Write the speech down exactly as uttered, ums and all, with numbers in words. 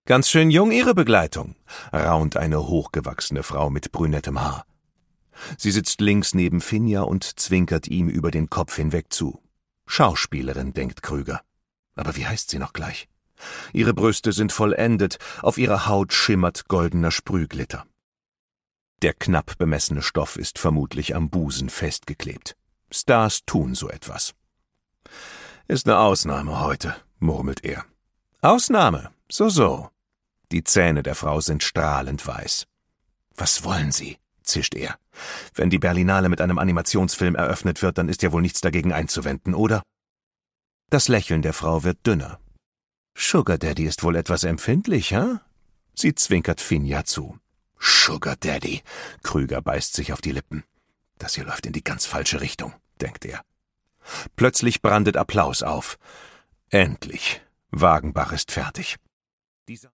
Ganz schön jung, Ihre Begleitung, raunt eine hochgewachsene Frau mit brünettem Haar. Sie sitzt links neben Finja und zwinkert ihm über den Kopf hinweg zu. Schauspielerin, denkt Krüger. Aber wie heißt sie noch gleich? Ihre Brüste sind vollendet, auf ihrer Haut schimmert goldener Sprühglitter. Der knapp bemessene Stoff ist vermutlich am Busen festgeklebt. Stars tun so etwas. »Ist eine Ausnahme heute«, murmelt er. »Ausnahme? So, so.« Die Zähne der Frau sind strahlend weiß. »Was wollen Sie?«, zischt er. »Wenn die Berlinale mit einem Animationsfilm eröffnet wird, dann ist ja wohl nichts dagegen einzuwenden, oder?« Das Lächeln der Frau wird dünner. »Sugar Daddy ist wohl etwas empfindlich, hä?« Sie zwinkert Finja zu. »Sugar Daddy«, Krüger beißt sich auf die Lippen. »Das hier läuft in die ganz falsche Richtung«, denkt er. Plötzlich brandet Applaus auf. Endlich. Wagenbach ist fertig. Dieser